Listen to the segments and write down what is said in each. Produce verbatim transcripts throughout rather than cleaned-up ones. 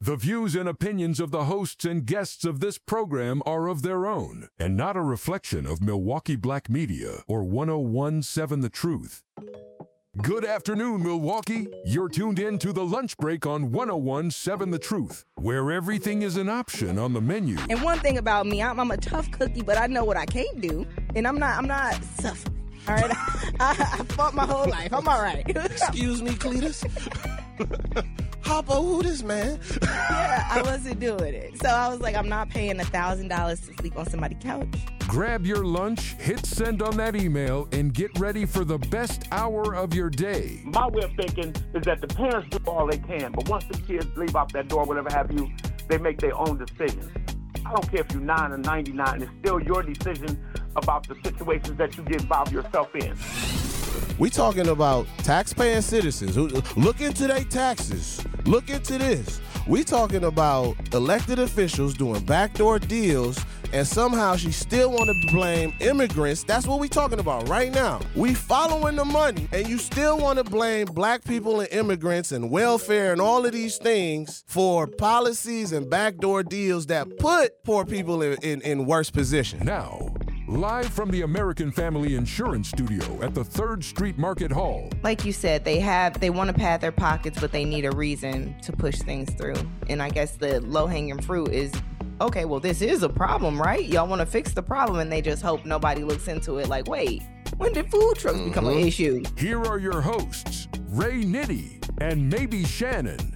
The views and opinions of the hosts and guests of this program are of their own and not a reflection of Milwaukee Black Media or one oh one point seven The Truth. Good afternoon, Milwaukee. You're tuned in to The Lunch Break on one oh one point seven The Truth, where everything is an option on the menu. And one thing about me, I'm, I'm a tough cookie, but I know what I can't do, and I'm not I'm not suffering. All right, I, I fought my whole life. I'm all right. Excuse me, Cletus. Hoppo, who this man? Yeah, I wasn't doing it. So I was like, I'm not paying a thousand dollars to sleep on somebody's couch. Grab your lunch, hit send on that email, and get ready for the best hour of your day. My way of thinking is that the parents do all they can, but once the kids leave out that door, whatever have you, they make their own decisions. I don't care if you're nine or ninety-nine, it's still your decision about the situations that you get involved yourself in. We talking about taxpaying citizens who look into their taxes. Look into this. We talking about elected officials doing backdoor deals, and somehow she still want to blame immigrants. That's what we talking about right now. We following the money, and you still want to blame black people and immigrants and welfare and all of these things for policies and backdoor deals that put poor people in, in, in worse position. Now, live from the American Family Insurance Studio at the third Street Market Hall. Like you said, they have they want to pad their pockets, but they need a reason to push things through. And I guess the low-hanging fruit is, okay, well, this is a problem, right? Y'all want to fix the problem, and they just hope nobody looks into it like, wait, when did food trucks mm-hmm. become an issue? Here are your hosts, Ray Nitty and maybe Shannon.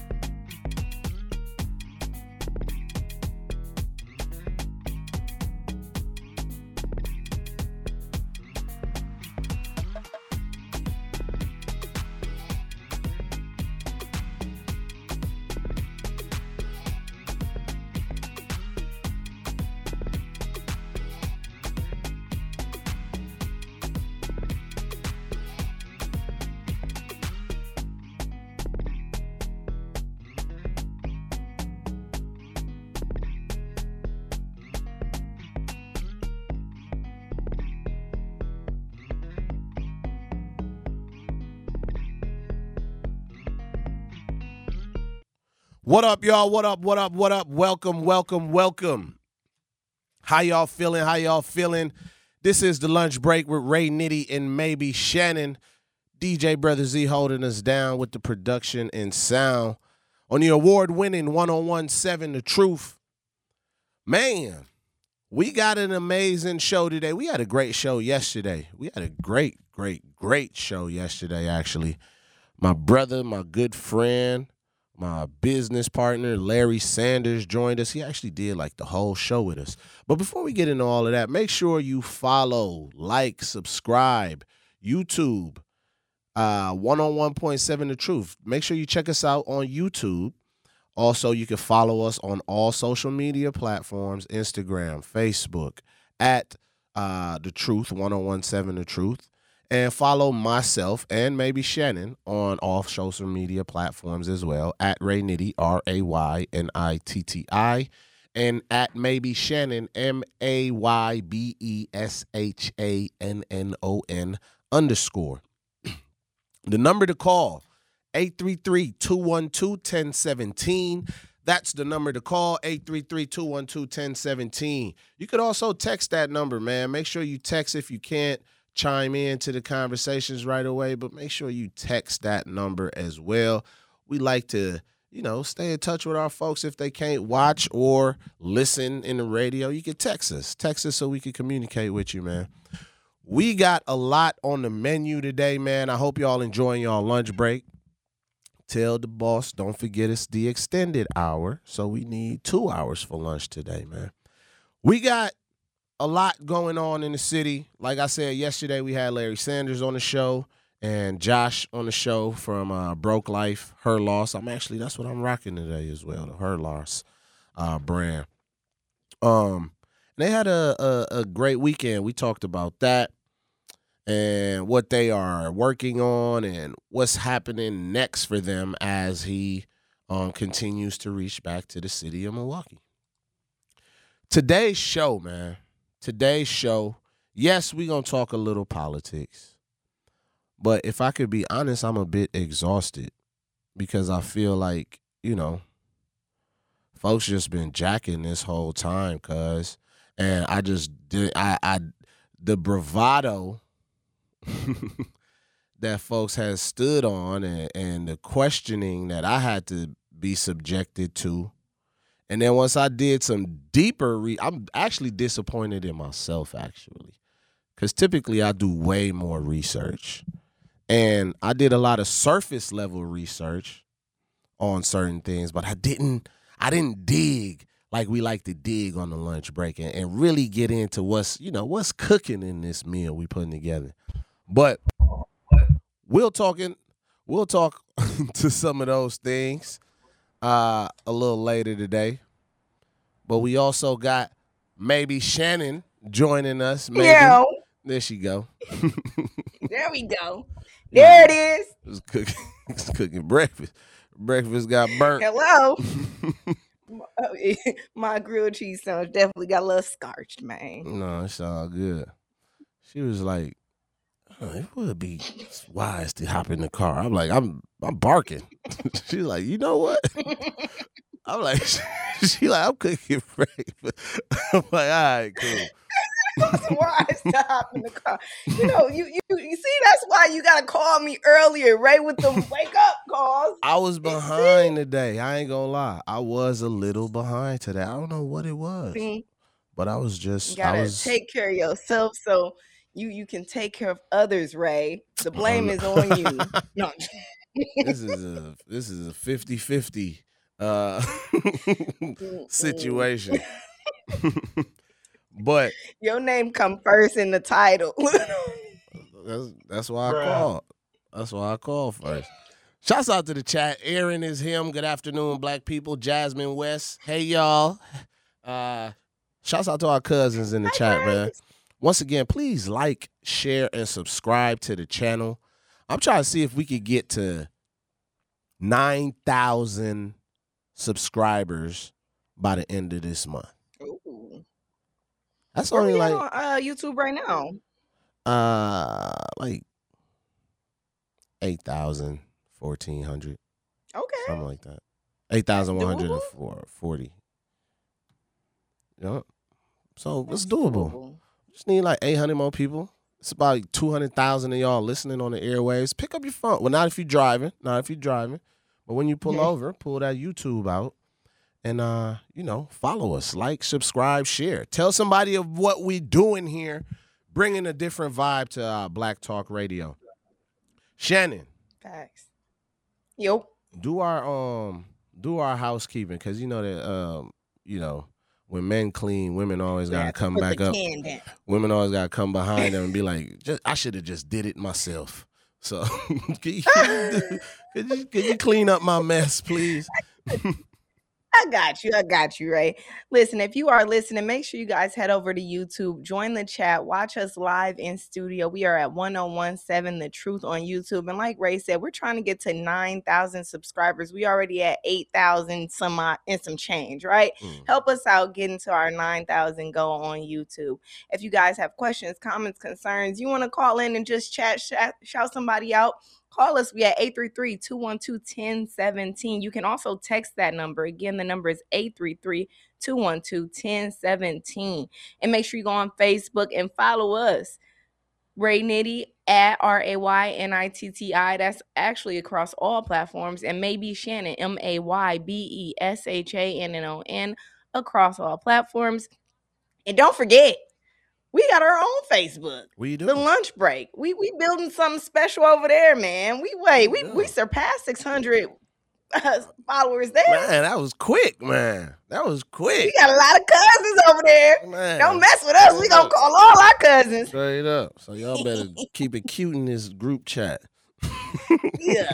What up, y'all? What up, what up, what up? Welcome, welcome, welcome. How y'all feeling? How y'all feeling? This is The Lunch Break with Ray Nitty and maybe Shannon. D J Brother Z holding us down with the production and sound on the award-winning one oh one point seven The Truth. Man, we got an amazing show today. We had a great show yesterday. We had a great, great, great show yesterday, actually. My brother, my good friend, my business partner, Larry Sanders, joined us. He actually did like the whole show with us. But before we get into all of that, make sure you follow, like, subscribe, YouTube, uh, one oh one point seven The Truth. Make sure you check us out on YouTube. Also, you can follow us on all social media platforms, Instagram, Facebook, at uh, The Truth, one oh one point seven The Truth. And follow myself and maybe Shannon on all social media platforms as well, at Ray Nitty, R A Y N I T T I, and at maybe Shannon, M A Y B E S H A N N O N underscore. The number to call, eight three three, two one two, one oh one seven. That's the number to call, eight three three, two one two, one oh one seven. You could also text that number, man. Make sure you text if you can't chime in to the conversations right away, but make sure you text that number as well. We like to, you know, stay in touch with our folks. If they can't watch or listen in the radio, you can text us. Text us so we can communicate with you, man. We got a lot on the menu today, man. I hope y'all enjoying y'all lunch break. Tell the boss, don't forget it's the extended hour, so we need two hours for lunch today, man. We got a lot going on in the city. Like I said yesterday, we had Larry Sanders on the show and Josh on the show from uh, Broke Life, Her Loss. I'm actually, that's what I'm rocking today as well, the Her Loss uh, brand. Um, they had a, a, a great weekend. We talked about that and what they are working on and what's happening next for them as he um, continues to reach back to the city of Milwaukee. Today's show, man. Today's show, yes, we're going to talk a little politics. But if I could be honest, I'm a bit exhausted because I feel like, you know, folks just been jacking this whole time, cuz. And I just did, I, I, the bravado that folks has stood on and, and the questioning that I had to be subjected to. And then once I did some deeper, re- I'm actually disappointed in myself, actually. Because typically I do way more research. And I did a lot of surface level research on certain things, but I didn't, I didn't dig like we like to dig on the lunch break and, and really get into what's, you know, what's cooking in this meal we putting together. But we'll talking, we'll talk to some of those things uh, a little later today. But we also got maybe Shannon joining us. Maybe. Yo. There she go. There we go. There it is. It's cooking, it's cooking breakfast. Breakfast got burnt. Hello. My grilled cheese sandwich definitely got a little scorched, man. No, it's all good. She was like, oh, it would be wise to hop in the car. I'm like, I'm I'm barking. She's like, you know what? I'm like, she like, I'm cooking breakfast. I'm like, all right, cool. It's wise to hop in the car. You know, you, you you see, that's why you gotta call me earlier, right? With the wake up calls. I was behind today. I ain't gonna lie. I was a little behind today. I don't know what it was. See? But I was just You gotta I was take care of yourself so you you can take care of others, Ray. The blame um, is on you. No. This is a this is a fifty-fifty uh situation. But your name come first in the title. that's that's why I called. That's why I called first. Shouts out to the chat. Aaron is him. Good afternoon, black people. Jasmine West. Hey y'all. Uh shouts out to our cousins in the Hi, chat, guys. man. Once again, please like, share, and subscribe to the channel. I'm trying to see if we could get to nine thousand subscribers by the end of this month. Ooh. That's Where only we like on uh, YouTube right now? uh like eight thousand, fourteen hundred, Okay. something like that. eight thousand one hundred Doable? forty. Yep. So That's it's doable. doable. Just need like eight hundred more people. It's about two hundred thousand of y'all listening on the airwaves. Pick up your phone. Well, not if you're driving. Not if you're driving. But when you pull Yeah. over, pull that YouTube out. And, uh, you know, follow us. Like, subscribe, share. Tell somebody of what we doing here. Bringing a different vibe to uh, Black Talk Radio. Shannon, Facts. Yo. do our um do our housekeeping. Because you know that, um, you know, when men clean, women always got to Yeah, come put back the up. can down. Women always got to come behind them and be like, just, I should have just did it myself. So can, you, can, you, can you clean up my mess, please? I got you. I got you, Ray. Listen, if you are listening, make sure you guys head over to YouTube, join the chat, watch us live in studio. We are at one oh one seven The Truth on YouTube. And like Ray said, we're trying to get to nine thousand subscribers. We already at eight thousand some odd and some change, right? Mm. Help us out getting to our nine thousand goal on YouTube. If you guys have questions, comments, concerns, you want to call in and just chat, shout, shout somebody out, call us. We at eight three three, two one two, one zero one seven. You can also text that number. Again, the number is eight three three, two one two, one zero one seven. And make sure you go on Facebook and follow us. Ray Nitty at R A Y N I T T I. That's actually across all platforms. And maybe Shannon, M A Y B E S H A N N O N, across all platforms. And don't forget, we got our own Facebook. We do. The Lunch Break. We we building something special over there, man. We wait. We Yeah. we surpassed six hundred uh, followers there. Man, that was quick, man. That was We quick. got a lot of cousins over there. Man. Don't mess with us. We gonna call all our cousins. Straight up. So y'all better keep it cute in this group chat. Yeah.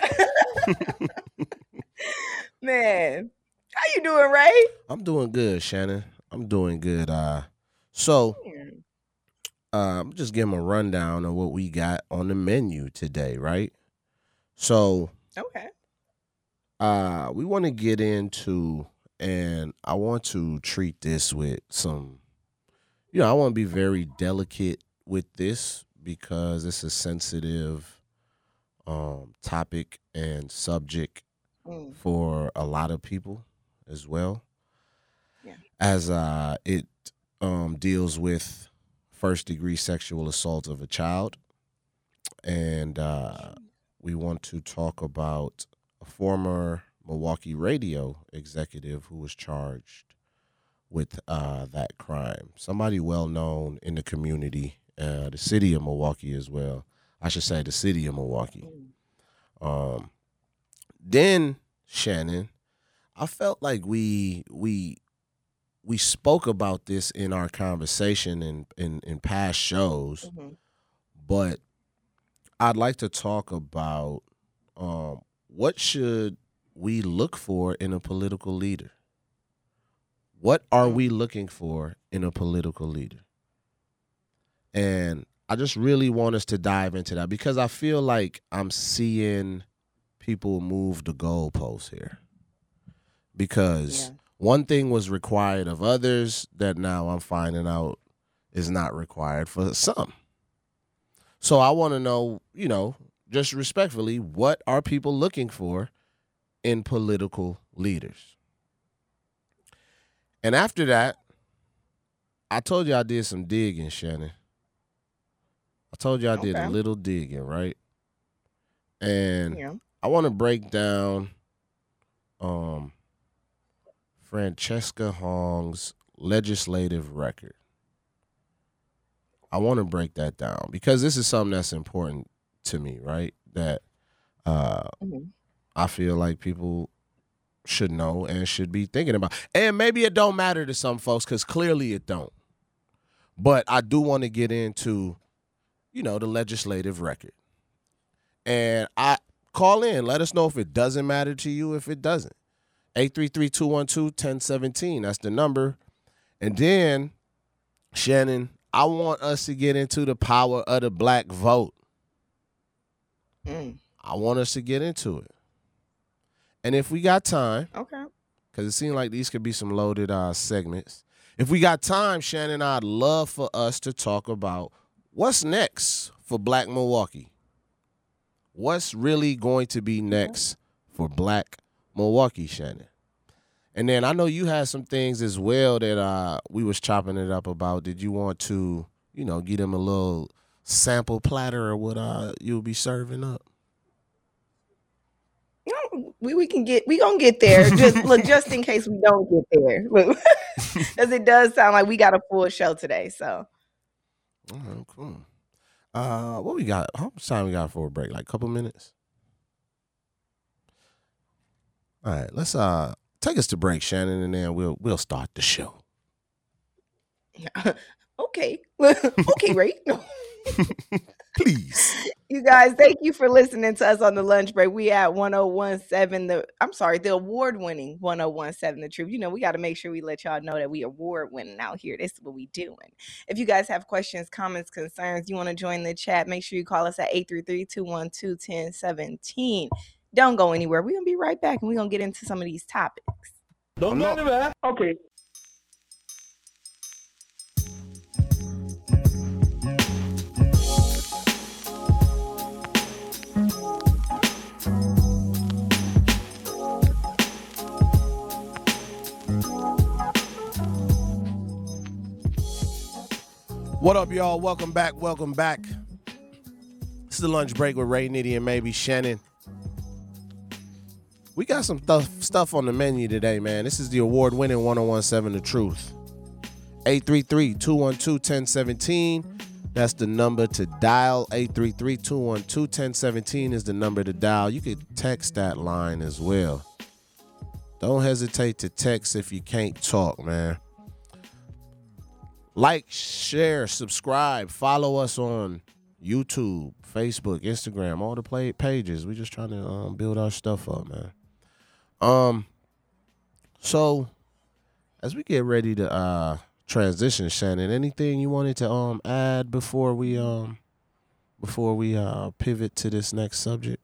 Man, how you doing, Ray? I'm doing good, Shannon. I'm doing good. Uh, so uh, I'm just giving a rundown of what we got on the menu today, right? So Okay. uh, we want to get into, and I want to treat this with some, you know, I want to be very delicate with this because it's a sensitive um, topic and subject Mm. for a lot of people. as well. Yeah. As uh, it um, deals with first degree sexual assault of a child. And uh, we want to talk about a former Milwaukee radio executive who was charged with uh, that crime. Somebody well known in the community, uh, the city of Milwaukee as well. I should say the city of Milwaukee. Um, then, Shannon, I felt like we we we spoke about this in our conversation in, in, in past shows, Mm-hmm. but I'd like to talk about um, what should we look for in a political leader? What are we looking for in a political leader? And I just really want us to dive into that because I feel like I'm seeing people move the goalposts here. Because Yeah. one thing was required of others that now I'm finding out is not required for some. So I want to know, you know, just respectfully, what are people looking for in political leaders? And after that, I told you I did some digging, Shannon. I told you I did a Okay. little digging, right? And Yeah. I want to break down um, Francesca Hong's legislative record. I want to break that down because this is something that's important to me, right? That uh, Mhm. I feel like people should know and should be thinking about. And maybe it don't matter to some folks because clearly it don't. But I do want to get into, you know, the legislative record. And I call in. Let us know if it doesn't matter to you, if it doesn't. eight three three, two one two, one zero one seven. That's the number. And then, Shannon, I want us to get into the power of the black vote. Mm. I want us to get into it. And if we got time, Okay. because it seems like these could be some loaded uh, segments. If we got time, Shannon, I'd love for us to talk about what's next for Black Milwaukee. What's really going to be next for Black Milwaukee, Shannon? And then I know you had some things as well that uh, we was chopping it up about. Did you want to, you know, give them a little sample platter of what uh, you'll be serving up? No, we, we can get we gonna get there. Just look, just in case we don't get there, because it does sound like we got a full show today. So All right, cool. Uh, what we got? How much time we got for a break? Like a couple minutes. All right, let's uh take us to break, Shannon, and then we'll we'll start the show. okay, okay, Ray. Please. You guys, thank you for listening to us on the lunch break. We at one oh one seven, the I'm sorry, the award-winning one oh one seven The Truth. You know, we got to make sure we let y'all know that we award-winning out here. This is what we doing. If you guys have questions, comments, concerns, you want to join the chat, make sure you call us at eight three three, two one two, one oh one seven. Don't go anywhere. We're going to be right back, and we're going to get into some of these topics. Don't go anywhere. Okay. What up, y'all? Welcome back. Welcome back. This is the lunch break with Ray Nitty and maybe Shannon. We got some stuff stuff on the menu today, man. This is the award-winning one oh one seven The Truth. eight three three, two one two, one oh one seven. That's the number to dial. eight three three, two one two, one oh one seven is the number to dial. You could text that line as well. Don't hesitate to text if you can't talk, man. Like, share, subscribe, follow us on YouTube, Facebook, Instagram, all the play pages. We just trying to um, build our stuff up, man. Um, so as we get ready to uh transition, Shannon, anything you wanted to um add before we um before we uh pivot to this next subject?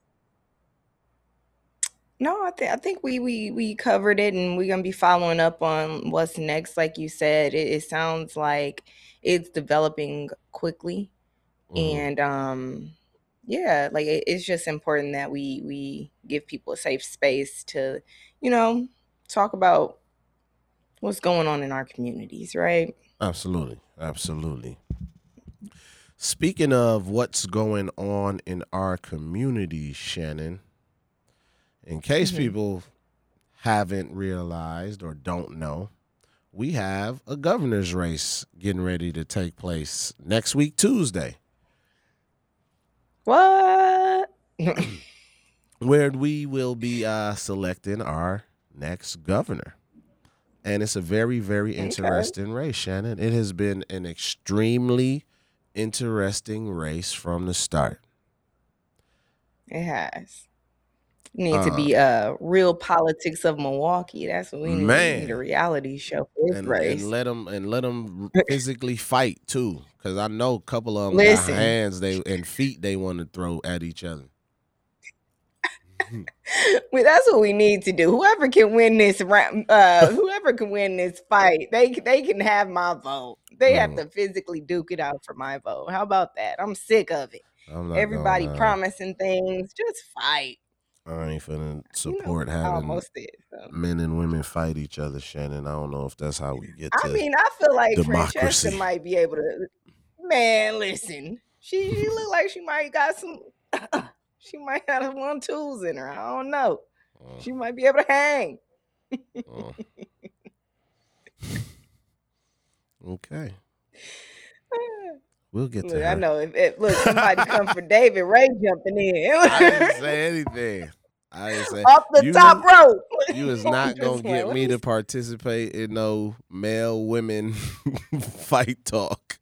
No, I think I think we we we covered it, and we're gonna be following up on what's next. Like you said, it, it sounds like it's developing quickly, Mhm. and um, yeah, like it, it's just important that we we give people a safe space to, you know, talk about what's going on in our communities, right? Absolutely. Absolutely. Speaking of what's going on in our community, Shannon, in case mm-hmm. people haven't realized or don't know, we have a governor's race getting ready to take place next week, Tuesday. What? Where we will be uh, selecting our next governor. And it's a very, very interesting okay. race, Shannon. It has been an extremely interesting race from the start. It has. Need uh, to be uh real politics of Milwaukee. That's what we need. Man. We need a reality show for this and, race. And let them and let them physically fight too, because I know a couple of them Listen. got hands they and feet they want to throw at each other. Well, that's what we need to do. Whoever can win this round, uh, whoever can win this fight, they they can have my vote. They mm. have to physically duke it out for my vote. How about that? I'm sick of it. Everybody gonna, uh, promising things. Just fight. I ain't finna support you know, having did, so. men and women fight each other, Shannon. I don't know if that's how we get to I mean, I feel like democracy. Francesca might be able to. Man, listen. She, she look like she might got some. She might have one twos in her. I don't know. Uh, she might be able to hang. uh. Okay. We'll get to look, her. I know if, if look somebody come for David Ray jumping in. I didn't say anything. I didn't say off the you, top rope. You is not gonna get me to participate in no male women fight talk.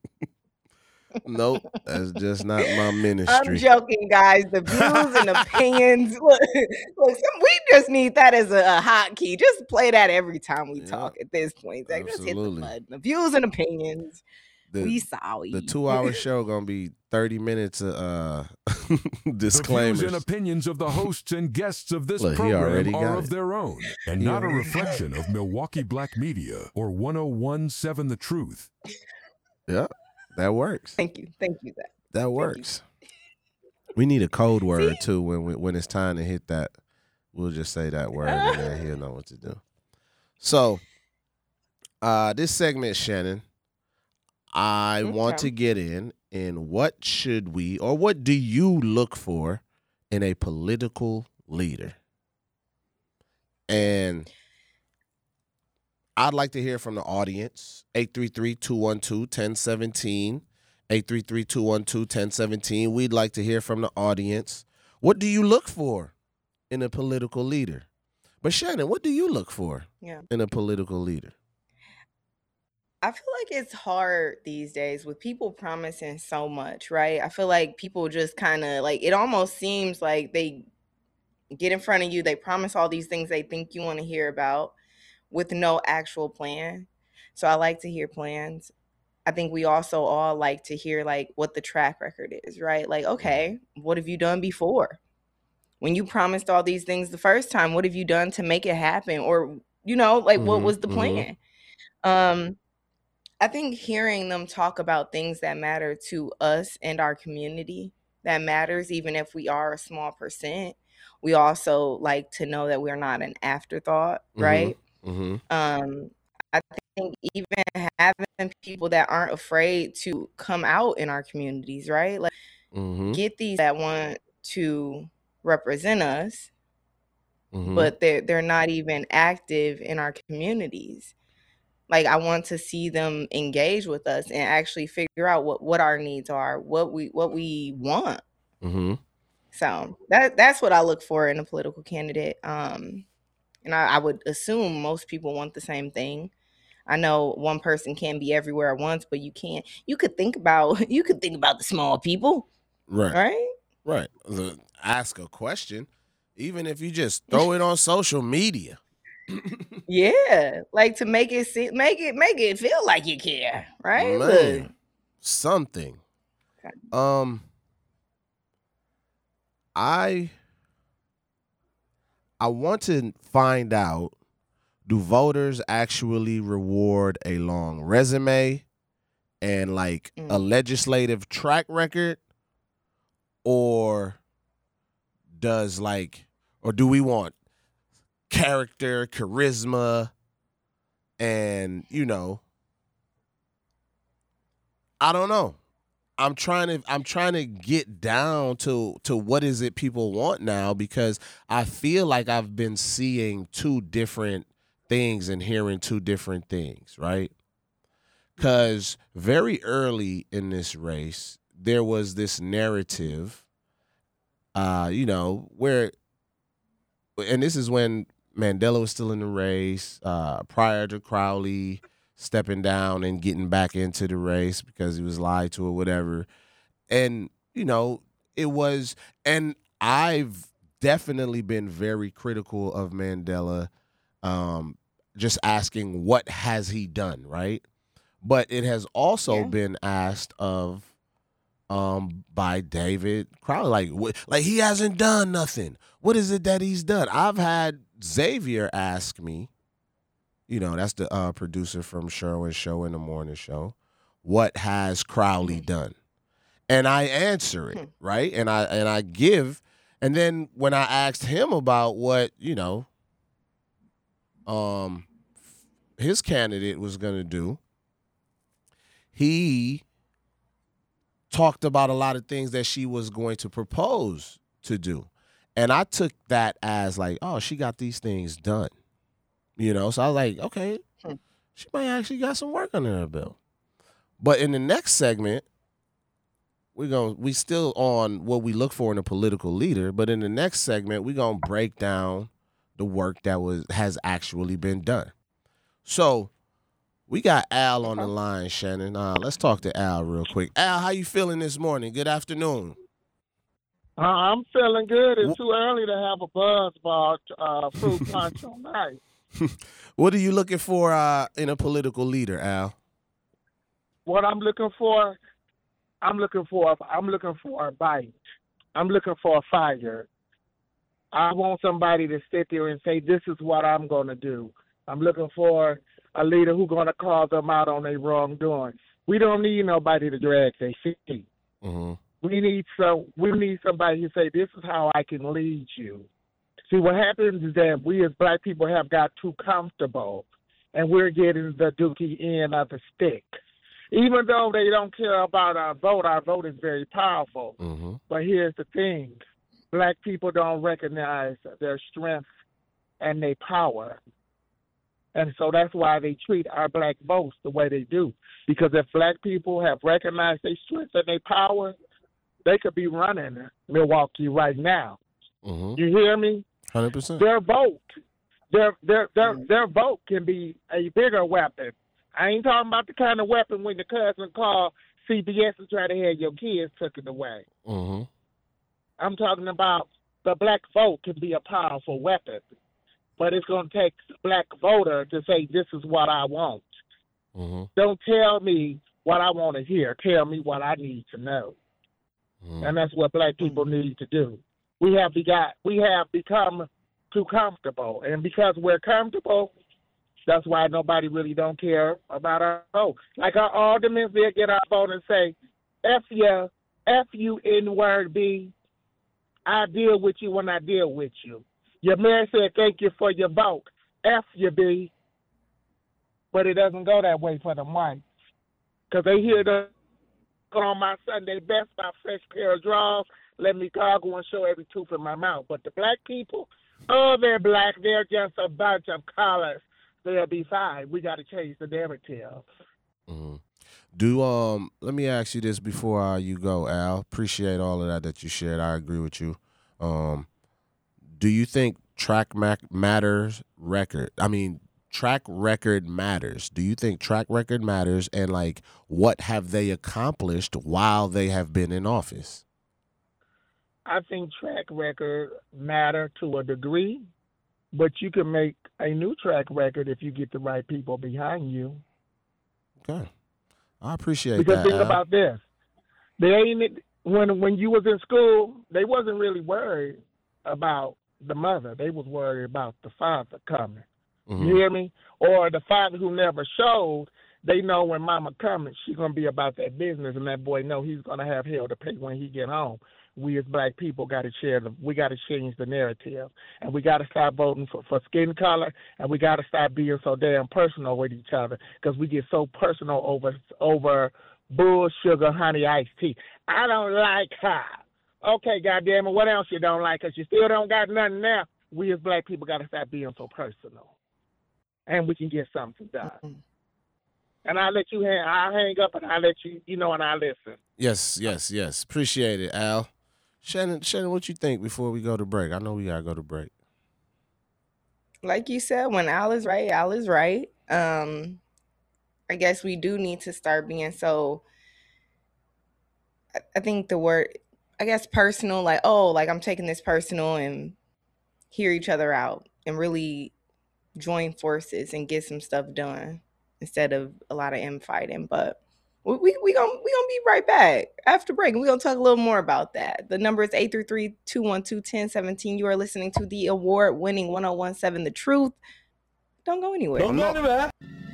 Nope, that's just not my ministry. I'm joking, guys. The views and opinions. Look, look some, we just need that as a, a hotkey. Just play that every time we talk. Yep. At this point, like, just hit the button. The views and opinions. The, we sorry. The two-hour show gonna be thirty minutes of uh, disclaimers. The views and opinions of the hosts and guests of this Look, program are of it. their own, and he not a reflection of Milwaukee Black Media or one oh one point seven The Truth. Yeah, that works. Thank you, thank you. That that works. We need a code word See? too when we, when it's time to hit that. We'll just say that word, and then he'll know what to do. So, uh, this segment, Shannon. I okay. want to get in in what should we or what do you look for in a political leader? And I'd like to hear from the audience. eight three three, two one two, one oh one seven. eight three three, two one two, one oh one seven. We'd like to hear from the audience. What do you look for in a political leader? But Shannon, what do you look for yeah. in a political leader? I feel like it's hard these days with people promising so much, right? I feel like people just kind of like, it almost seems like they get in front of you, they promise all these things they think you want to hear about with no actual plan. So I like to hear plans. I think we also all like to hear like what the track record is, right? Like, okay, what have you done before? When you promised all these things the first time, what have you done to make it happen? Or, you know, like mm-hmm, what was the plan? Mm-hmm. Um, I think hearing them talk about things that matter to us and our community, that matters, even if we are a small percent. We also like to know that we're not an afterthought, mm-hmm, right? Mm-hmm. Um, I think even having people that aren't afraid to come out in our communities, right? Like mm-hmm. get these that want to represent us, mm-hmm. but they're, they're not even active in our communities. Like, I want to see them engage with us and actually figure out what, what our needs are, what we what we want. Mm-hmm. So that that's what I look for in a political candidate. Um, and I, I would assume most people want the same thing. I know one person can be everywhere at once, but you can't. You could think about you could think about the small people, right? Right? Right. The, ask a question, even if you just throw it on social media. Yeah, like to make it see, make it make it feel like you care, right? Man, Look. Something. Okay. Um, I I want to find out: do voters actually reward a long resume and like mm. a legislative track record, or does like, or do we want character, charisma, and, you know, I don't know. I'm trying to I'm trying to get down to to what is it people want now, because I feel like I've been seeing two different things and hearing two different things, right? Because very early in this race, there was this narrative, uh, you know, where, and this is when Mandela was still in the race, uh, prior to Crowley stepping down and getting back into the race because he was lied to or whatever. And, you know, it was, and I've definitely been very critical of Mandela, um, just asking what has he done, right? But it has also yeah. been asked of um, by David Crowley, like, what, like he hasn't done nothing. What is it that he's done? I've had Xavier ask me, you know, that's the uh, producer from Sherwin's Show in the Morning Show, what has Crowley done? And I answer it, right? And I and I give, and then when I asked him about what, you know, um, his candidate was going to do, he talked about a lot of things that she was going to propose to do. And I took that as like, oh, she got these things done. You know, so I was like, okay, she might actually got some work under her belt. But in the next segment, we're going we still on what we look for in a political leader, but in the next segment, we're gonna break down the work that was has actually been done. So we got Al on the line, Shannon. Uh, let's talk to Al real quick. Al, how you feeling this morning? Good afternoon. Uh, I'm feeling good. It's too early to have a buzz about uh, fruit punch on ice. What are you looking for uh, in a political leader, Al? What I'm looking for, I'm looking for, I'm looking for a bite. I'm looking for a fire. I want somebody to sit there and say, "This is what I'm going to do." I'm looking for a leader who's going to call them out on their wrongdoing. We don't need nobody to drag their feet. Mm-hmm. We need some. We need somebody who say, "This is how I can lead you." See, what happens is that we as black people have got too comfortable, and we're getting the dookie end of the stick. Even though they don't care about our vote, our vote is very powerful. Mm-hmm. But here's the thing. Black people don't recognize their strength and their power. And so that's why they treat our black votes the way they do. Because if black people have recognized their strength and their power, they could be running Milwaukee right now. Mm-hmm. You hear me? one hundred percent. Their vote, their their their their vote can be a bigger weapon. I ain't talking about the kind of weapon when the cousin called C B S and try to have your kids taken away. Mm-hmm. I'm talking about the black vote can be a powerful weapon, but it's going to take the black voter to say, "This is what I want." Mm-hmm. Don't tell me what I want to hear. Tell me what I need to know. Mm-hmm. And that's what black people need to do. We have begot, we have become too comfortable, and because we're comfortable, that's why nobody really don't care about our vote. Like our aldermen, they'll get our vote and say, "F you, F you N-word B. I deal with you when I deal with you." Your mayor said, "Thank you for your vote. F you B." But it doesn't go that way for them whites. Because they hear the on my Sunday best, my fresh pair of drawers, let me gargle and show every tooth in my mouth. But the black people, oh, they're black. They're just a bunch of colors. They'll be fine. We got to change the narrative. Mm-hmm. Do um? Let me ask you this before uh, you go, Al. Appreciate all of that that you shared. I agree with you. Um, do you think track mac- matters record? I mean, track record matters. Do you think track record matters? And like, what have they accomplished while they have been in office? I think track record matter to a degree, but you can make a new track record if you get the right people behind you. Okay. I appreciate because that. Because think Al. about this. They ain't when when you was in school, they wasn't really worried about the mother. They was worried about the father coming. Mm-hmm. You hear me? Or the father who never showed, they know when mama coming, she's gonna be about that business, and that boy know he's gonna have hell to pay when he get home. we as black people got to share the, we got to change the narrative, and we got to stop voting for, for skin color, and we got to stop being so damn personal with each other, because we get so personal over over bull sugar honey iced tea. I don't like her. Okay, goddamn it, what else you don't like? Because you still don't got nothing now. We as black people got to stop being so personal, and we can get something done. Mm-hmm. And I'll let you hang, I'll hang up and I'll let you, you know, and I'll listen. Yes, yes, yes. Appreciate it, Al. Shannon, Shannon, what you think before we go to break? I know we got to go to break. Like you said, when Al is right, Al is right. Um, I guess we do need to start being so, I, I think the word, I guess personal, like, oh, like I'm taking this personal, and hear each other out and really join forces and get some stuff done, instead of a lot of infighting. But we we we gonna we gonna be right back after break, and we're gonna talk a little more about that. The number is eight three three, two one two, one zero one seven. You are listening to the award-winning one oh one seven The Truth. Don't go anywhere. Don't go anywhere.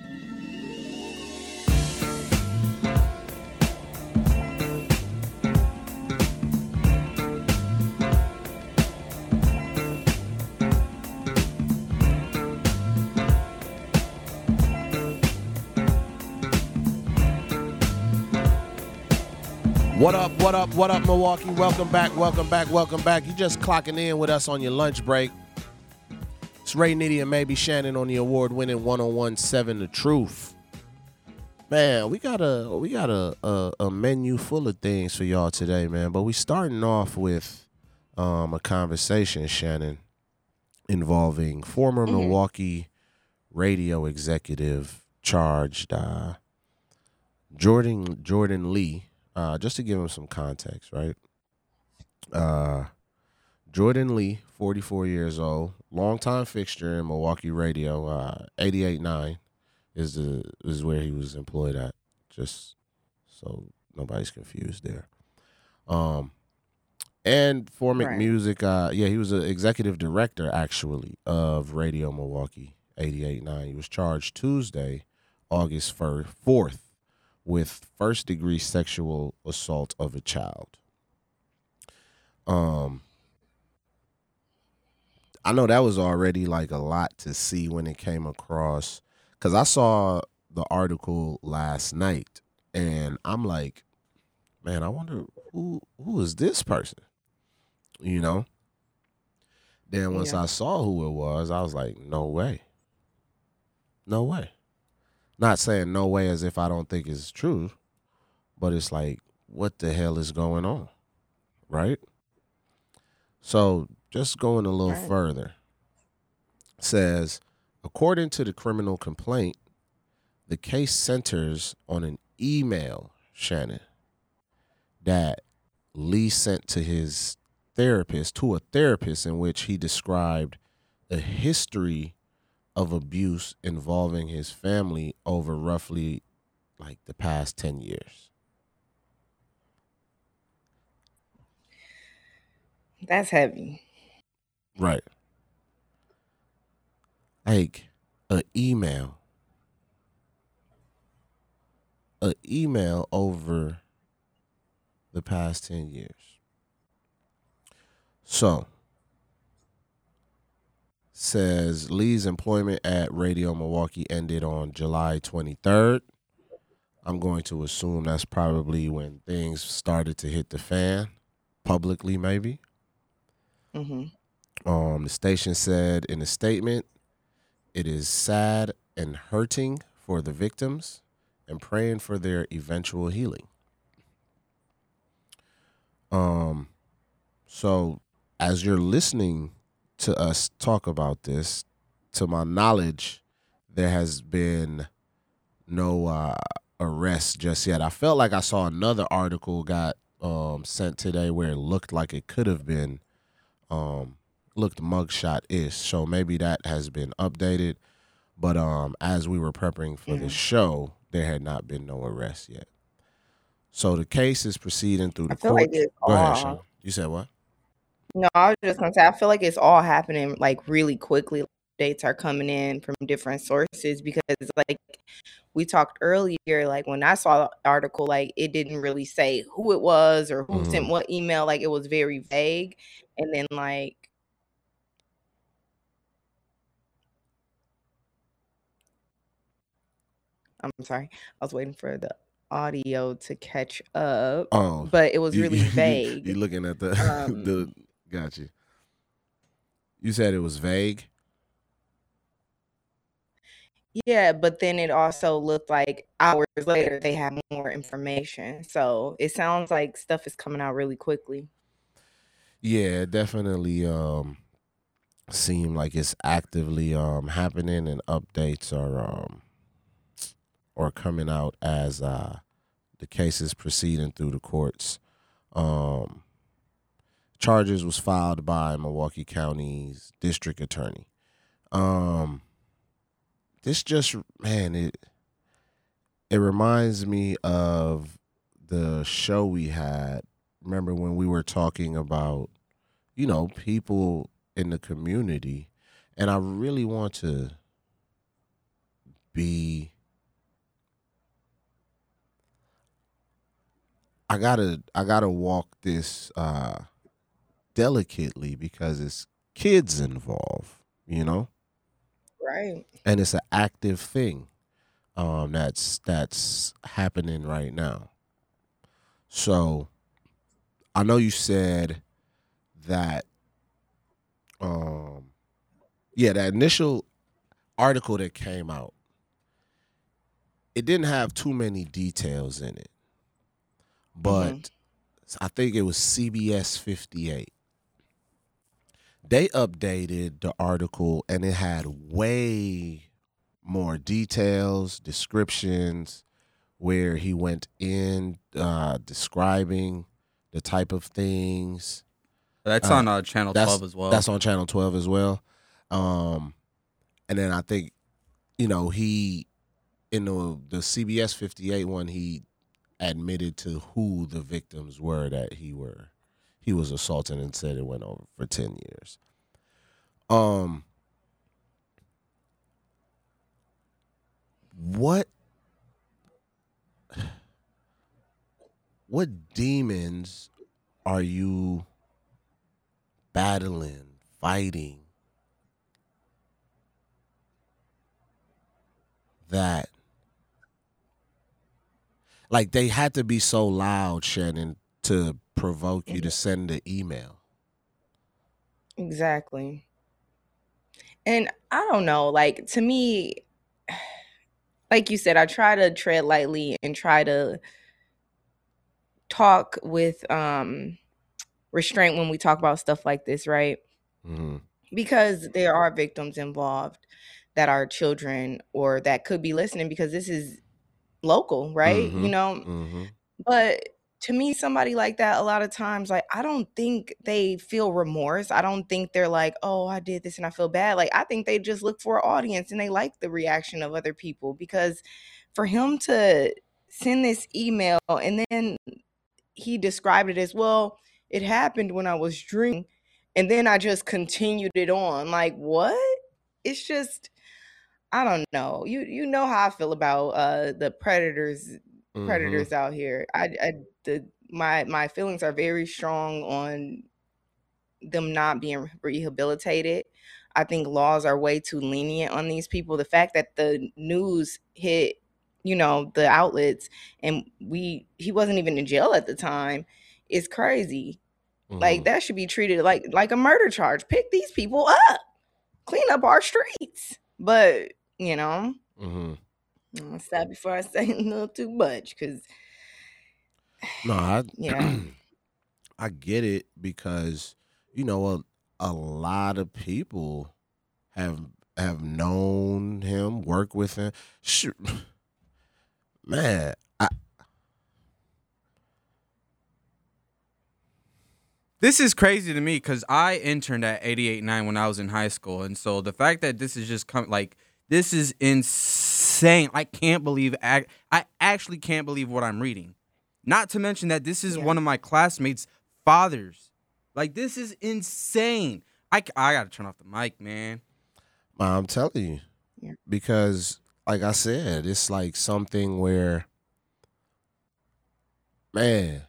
What up, what up, what up, Milwaukee? Welcome back, welcome back, welcome back. You just clocking in with us on your lunch break. It's Ray Nitty and maybe Shannon on the award-winning one oh one seven The Truth. Man, we got a we got a, a, a menu full of things for y'all today, man. But we starting off with um, a conversation, Shannon, involving former mm-hmm. Milwaukee radio executive charged uh, Jordan Jordan Lee. Uh, just to give him some context, right? Uh, Jordan Lee, forty-four years old, longtime fixture in Milwaukee radio. Uh, eighty-eight point nine is the is where he was employed at. Just so nobody's confused there. Um, and Formic right. Music. Uh, yeah, he was an executive director actually of Radio Milwaukee. eighty-eight point nine. He was charged Tuesday, August fourth. With first-degree sexual assault of a child. Um, I know that was already like a lot to see when it came across, because I saw the article last night, and I'm like, man, I wonder who who is this person, you know? Then once yeah. I saw who it was, I was like, no way. No way. Not saying no way as if I don't think it's true, but it's like, what the hell is going on, right? So just going a little right. further, says, according to the criminal complaint, the case centers on an email, Shannon, that Lee sent to his therapist, to a therapist, in which he described a history of abuse involving his family over roughly like the past ten years. That's heavy. Right. Like an email. An email over the past ten years. So, says Lee's employment at Radio Milwaukee ended on July twenty-third. I'm going to assume that's probably when things started to hit the fan, publicly maybe. Mm-hmm. Um, the station said in a statement, it is sad and hurting for the victims and praying for their eventual healing. Um, so as you're listening to us talk about this, to my knowledge, there has been no uh, arrest just yet. I felt like I saw another article got um, sent today where it looked like it could have been, um, looked mugshot-ish. So maybe that has been updated. But um, as we were prepping for yeah. the show, there had not been no arrest yet. So the case is proceeding through the I feel court. Like it's Go all... ahead, Sean. You said what? No, I was just gonna say, I feel like it's all happening like really quickly. Dates are coming in from different sources because, like, we talked earlier, like when I saw the article, like it didn't really say who it was or who Mhm. sent what email. Like it was very vague. And then like I'm sorry, I was waiting for the audio to catch up, Oh, but it was you, really you, you vague. looking at the Um, the got you. You said it was vague. Yeah, but then it also looked like hours later they had more information. So it sounds like stuff is coming out really quickly. Yeah, it definitely um seem like it's actively um happening, and updates are um or coming out as uh the case is proceeding through the courts. Um, charges was filed by Milwaukee County's district attorney. Um, this just man it it reminds me of the show we had. Remember when we were talking about, you know, people in the community, and I really want to be I gotta I gotta walk this uh delicately because it's kids involved, you know? Right. And it's an active thing um that's that's happening right now. So I know you said that um yeah, that initial article that came out, it didn't have too many details in it. But Mhm. I think it was C B S fifty-eight. They updated the article and it had way more details, descriptions, where he went in uh, describing the type of things. That's Uh, on uh, Channel That's twelve as well. that's on Channel twelve as well. Um, and then I think, you know, he in the the C B S fifty-eight one, he admitted to who the victims were that he were he was assaulting, and said it went over for ten years. Um, what what demons are you battling, fighting, that like they had to be so loud, Shannon, to provoke you to send the email? Exactly. And I don't know, like to me, like you said, I try to tread lightly and try to talk with um restraint when we talk about stuff like this, right? Mm-hmm. Because there are victims involved that are children or that could be listening because this is local, right? Mm-hmm. You know, Mm-hmm. but to me, somebody like that, a lot of times, like, I don't think they feel remorse. I don't think they're like, oh, I did this and I feel bad. Like, I think they just look for an audience and they like the reaction of other people because for him to send this email and then he described it as, well, it happened when I was drinking and then I just continued it on. Like, what? It's just, I don't know. You you know how I feel about uh the predators Mm-hmm. predators out here. I, I the my my feelings are very strong on them not being rehabilitated. I think laws are way too lenient on these people. The fact that the news hit, you know, the outlets and we he wasn't even in jail at the time is crazy. Mm-hmm. Like that should be treated like like a murder charge. Pick these people up. Clean up our streets. But, you know, Mm-hmm. I'm gonna stop before I say a little too much because No, I yeah. I get it because, you know, a, a lot of people have have known him, worked with him. Shoot, man, I, This is crazy to me because I interned at eighty-eight point nine when I was in high school. And so the fact that this is just come like, this is insane. I can't believe, I actually can't believe what I'm reading. Not to mention that this is Yeah. one of my classmates' fathers. Like, this is insane. I, I got to turn off the mic, man. I'm telling you, Yeah. because like I said, it's like something where, man,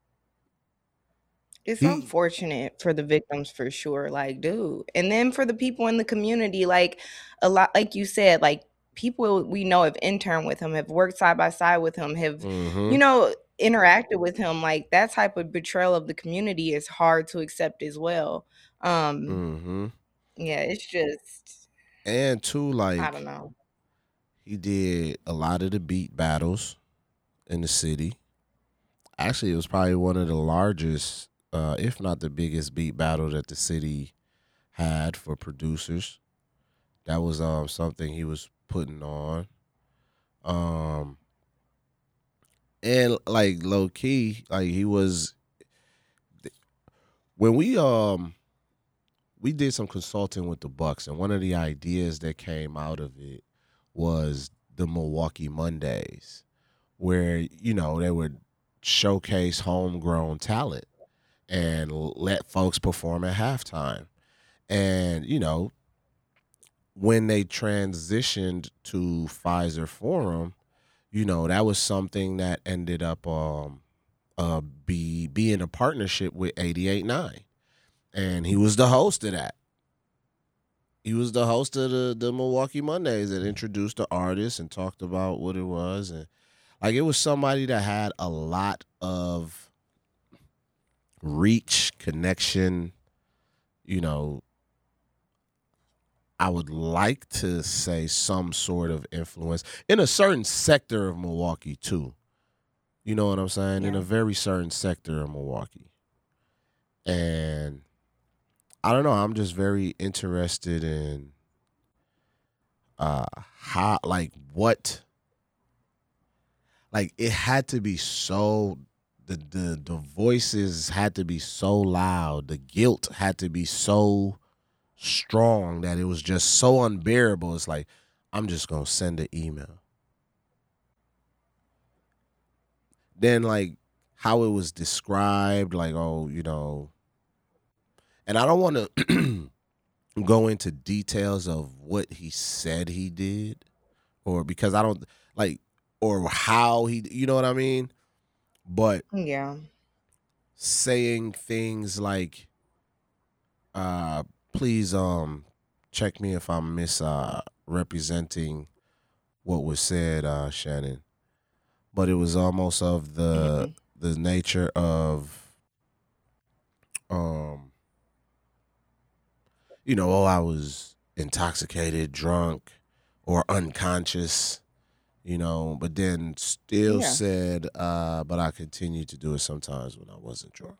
It's he, unfortunate for the victims for sure. Like, dude. And then for the people in the community, like a lot, like you said, like people we know have interned with him, have worked side by side with him, have, mm-hmm, you know, interacted with him. Like that type of betrayal of the community is hard to accept as well. Um, mm-hmm. yeah, it's just, And too, I don't like, know. he did a lot of the beat battles in the city. Actually, it was probably one of the largest, uh, if not the biggest beat battle that the city had for producers. That was um something he was putting on. Um and like low key, like he was when we um we did some consulting with the Bucks, and one of the ideas that came out of it was the Milwaukee Mondays, where, you know, they would showcase homegrown talent and let folks perform at halftime. And, you know, when they transitioned to Pfizer Forum, you know, that was something that ended up um uh be being a partnership with eighty-eight point nine. And he was the host of that. He was the host of the, the Milwaukee Mondays that introduced the artists and talked about what it was. And like, it was somebody that had a lot of reach, connection, you know, I would like to say some sort of influence in a certain sector of Milwaukee too. You know what I'm saying? In Yeah. a very certain sector of Milwaukee. And I don't know, I'm just very interested in uh how, like, what, like, it had to be so, the the the voices had to be so loud, the guilt had to be so strong that it was just so unbearable. It's like, I'm just gonna send an email. Then, like, how it was described, like, oh, you know, and I don't want to go into details of what he said he did, or because I don't like, or how he, you know what I mean? But Yeah. saying things like, uh, please um check me if I'm misrepresenting what was said, uh, Shannon. But it was almost of the Mhm. the nature of, um, you know, oh, I was intoxicated, drunk, or unconscious, you know, but then still Yeah. said, uh, but I continued to do it sometimes when I wasn't drunk.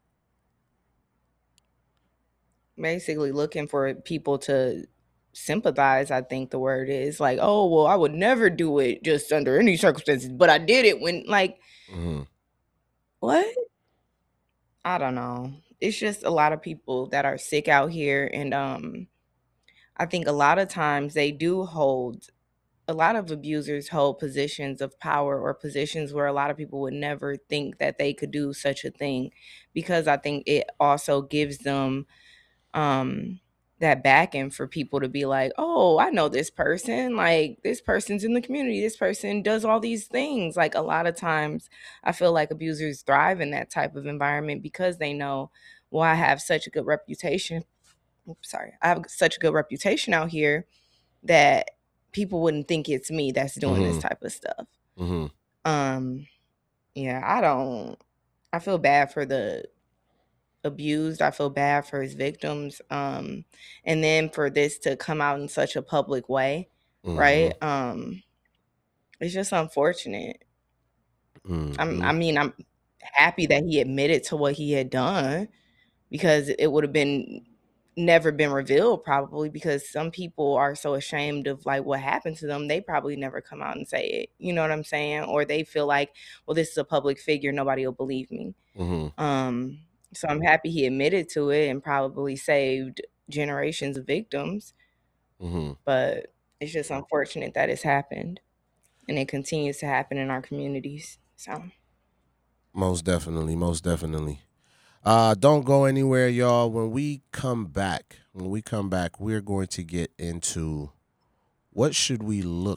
Basically looking for people to sympathize, I think the word is. Like, oh, well, I would never do it just under any circumstances, but I did it when, like, Mm-hmm. what? I don't know. It's just a lot of people that are sick out here. And um, I think a lot of times they do hold, a lot of abusers hold positions of power or positions where a lot of people would never think that they could do such a thing, because I think it also gives them um that backing for people to be like, oh, I know this person, like this person's in the community, this person does all these things. Like, a lot of times I feel like abusers thrive in that type of environment because they know, well, I have such a good reputation. Oops, sorry. I have such a good reputation out here that people wouldn't think it's me that's doing this Mm-hmm. type of stuff. Mm-hmm. Um yeah, I don't I feel bad for the abused. I feel bad for his victims. Um, and then for this to come out in such a public way, Mm-hmm. right? Um, it's just unfortunate. I'm, Mm-hmm. I mean, I'm happy that he admitted to what he had done, because it would have been never been revealed probably, because some people are so ashamed of like what happened to them, they probably never come out and say it. You know what I'm saying? Or they feel like, well, this is a public figure, nobody will believe me. Mm-hmm. Um, so I'm happy he admitted to it and probably saved generations of victims. Mm-hmm. But it's just unfortunate that it's happened, and it continues to happen in our communities. So Most definitely, most definitely. Uh, don't go anywhere, y'all. When we come back, when we come back, we're going to get into what should we look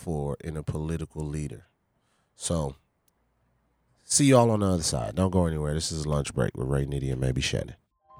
for in a political leader. So, see y'all on the other side. Don't go anywhere. This is Lunch Break with Ray Nitty and maybe Shannon.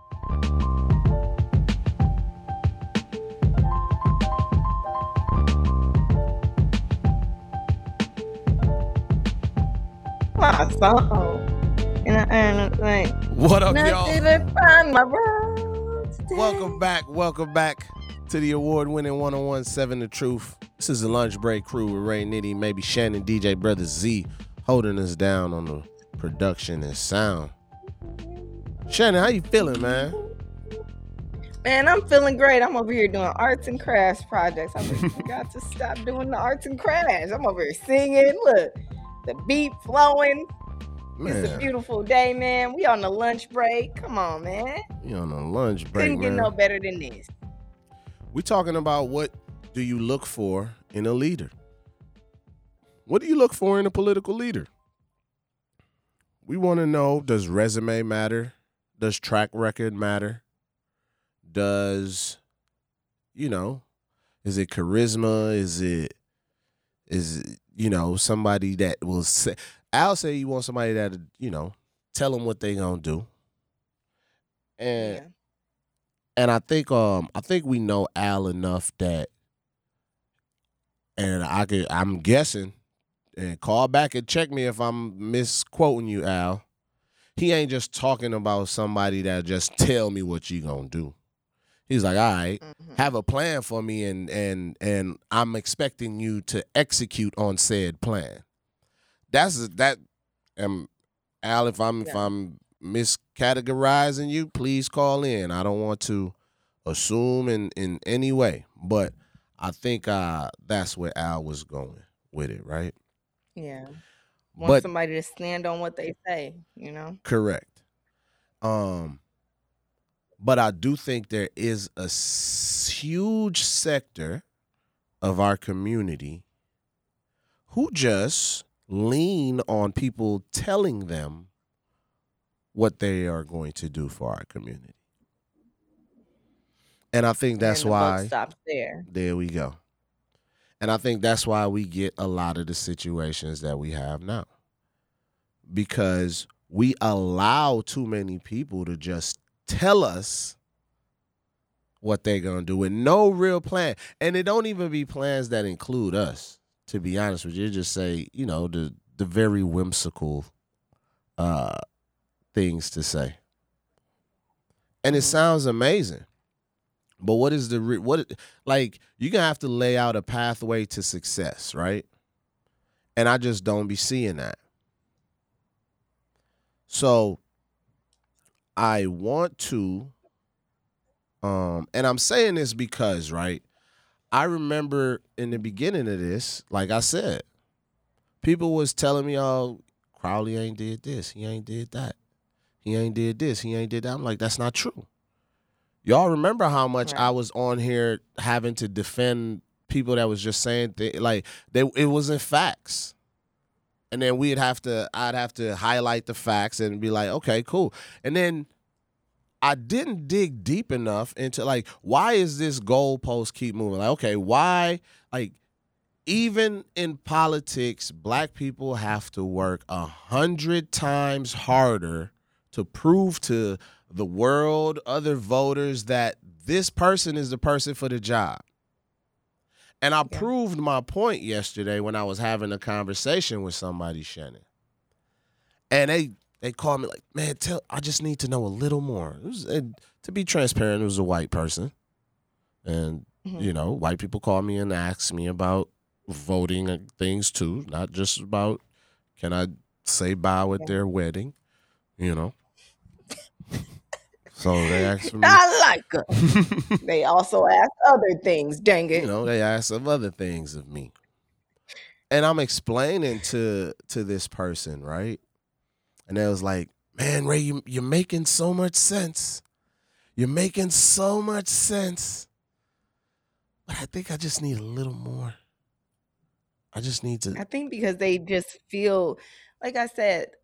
My song. And I earn like What up, y'all? nothing to find my road today. Welcome back. Welcome back to the award-winning one oh one seven The Truth. This is the Lunch Break crew with Ray Nitty, maybe Shannon, D J Brother Z, holding us down on the production and sound. Shannon, how you feeling, man? Man, I'm feeling great. I'm over here doing arts and crafts projects. I really got to stop doing the arts and crafts. I'm over here singing. Look, the beat flowing. Man, It's a beautiful day, man. We on the lunch break. Come on, man. you on a lunch break, Couldn't get man. no better than this. We talking about what do you look for in a leader? What do you look for in a political leader? We want to know, does resume matter? Does track record matter? Does, you know, is it charisma? Is it, is it, you know, somebody that will say, I'll say you want somebody that, you know, tell them what they gonna do. And Yeah. and I think um I think we know Al enough that, and I could I'm guessing, and call back and check me if I'm misquoting you, Al. He ain't just talking about somebody that just tell me what you gonna do. He's like, all right, Mhm. have a plan for me, and and and I'm expecting you to execute on said plan. That's that. Um, Al, if I'm if Yeah. I'm miscategorizing you, please call in. I don't want to assume in in any way, but I think uh that's where Al was going with it, right? Yeah. Want But somebody to stand on what they say, you know? correct. Um, but I do think there is a s- huge sector of our community who just lean on people telling them what they are going to do for our community. And I think that's and the buck why, stops there. there we go. And I think that's why we get a lot of the situations that we have now. Because we allow too many people to just tell us what they're going to do with no real plan. And it don't even be plans that include us, to be honest with you. Just say, you know, the the very whimsical uh, things to say. And it Mhm. sounds amazing. But what is the, re- what, like, you're going to have to lay out a pathway to success, right? And I just don't be seeing that. So I want to, um, and I'm saying this because, right, I remember in the beginning of this, like I said, people was telling me, oh, Crowley ain't did this, he ain't did that, he ain't did this, he ain't did that. I'm like, that's not true. Y'all remember how much Right. I was on here having to defend people that was just saying th- like they it wasn't facts. And then we'd have to, I'd have to highlight the facts and be like, okay, cool. And then I didn't dig deep enough into like, why is this goalpost keep moving? Like, okay, why? Like, even in politics, black people have to work a hundred times harder to prove to the world, other voters, that this person is the person for the job. And I Yeah. proved my point yesterday when I was having a conversation with somebody, Shannon. And they they called me like, man, tell I just need to know a little more. It was, and to be transparent, it was a white person. And, Mhm. you know, white people call me and ask me about voting and things too, not just about can I say bye at Yeah. their wedding, you know. So they asked for me. I like her. They also ask other things, dang it. You know, they ask some other things of me. And I'm explaining to to this person, right? And they was like, man, Ray, you, you're making so much sense. You're making so much sense. But I think I just need a little more. I just need to. I think because they just feel, like I said,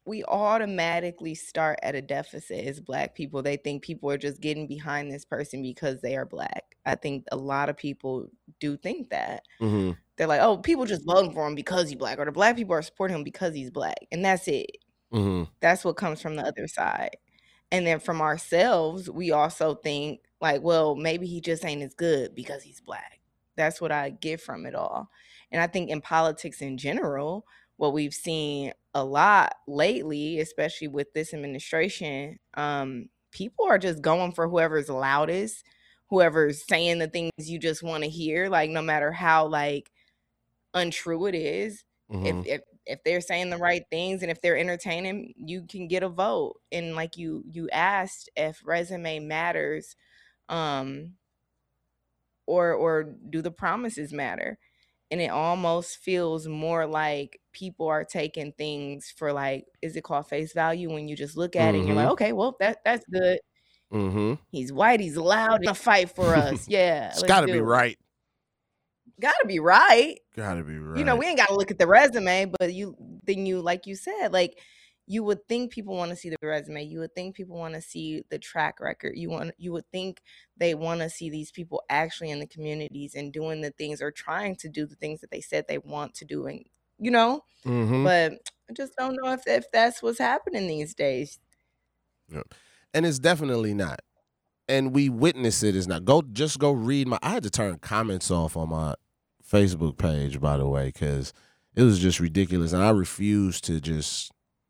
we automatically start at a deficit as Black people. They think people are just getting behind this person because they are Black. I think a lot of people do think that. Mm-hmm. They're like, oh, people just voting for him because he's Black, or the Black people are supporting him because he's Black, and that's it. Mm-hmm. That's what comes from the other side. And then from ourselves, we also think like, well, maybe he just ain't as good because he's Black. That's what I get from it all. And I think in politics in general, what we've seen a lot lately, especially with this administration, um, people are just going for whoever's loudest, whoever's saying the things you just want to hear, like no matter how like untrue it is. Mm-hmm. If, if if they're saying the right things and if they're entertaining, you can get a vote. And like you you asked if resume matters, um, or or do the promises matter? And it almost feels more like people are taking things for like, is it called face value? When you just look at Mm-hmm. it and you're like, okay, well, that that's good. Mm-hmm. He's white, he's loud, he's gonna fight for us. Yeah. It's let's got to do be it. right. Gotta be right. Got to be right. You know, we ain't gotta look at the resume, but you then you like you said, like you would think people want to see the resume. You would think people want to see the track record. You want you would think they want to see these people actually in the communities and doing the things or trying to do the things that they said they want to do, and you know, Mm-hmm. but I just don't know if, if that's what's happening these days. Yeah. And it's definitely not. And we witness it is not. Go just go read my I had to turn comments off on my Facebook page, by the way, because it was just ridiculous. And I refuse to just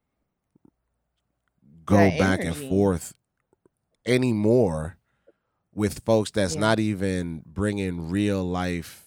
go That back and energy. forth anymore with folks that's Yeah. not even bringing real life,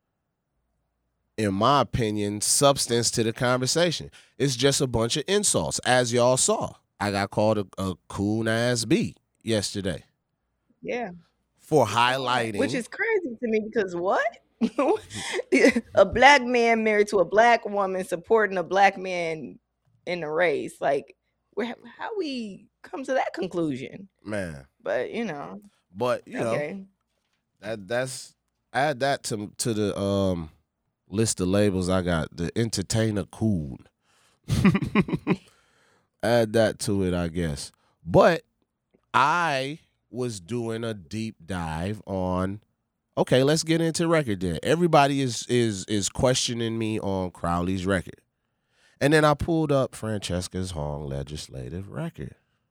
in my opinion, substance to the conversation. It's just a bunch of insults, as y'all saw. I got called a, a coon ass B yesterday Yeah. for highlighting. Which is crazy to me because what? A Black man married to a Black woman supporting a Black man in the race. Like, where, how we come to that conclusion? Man. But, you know. But, you know, Okay. that that's add that to to the um list of labels I got. The entertainer coon. Add that to it, I guess. But I was doing a deep dive on, okay, let's get into record then. Everybody is is is questioning me on Crowley's record. And then I pulled up Francesca's Hong legislative record.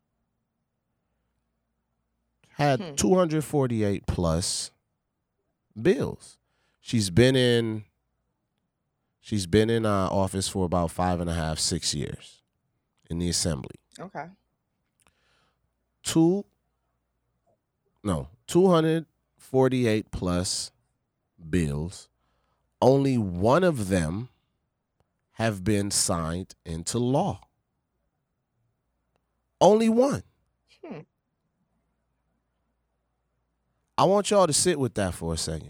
Had Hmm. two hundred forty-eight plus bills. She's been in she's been in uh, office for about five and a half, six years in the assembly. Okay. Two no, two hundred forty-eight plus bills. Only one of them have been signed into law. Only one. Hmm. I want y'all to sit with that for a second.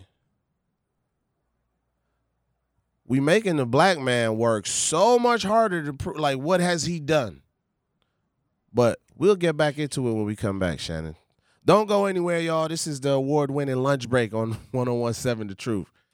We making the Black man work so much harder to prove, like, what has he done? But we'll get back into it when we come back, Shannon. Don't go anywhere, y'all. This is the award-winning lunch break on one oh one point seven The Truth.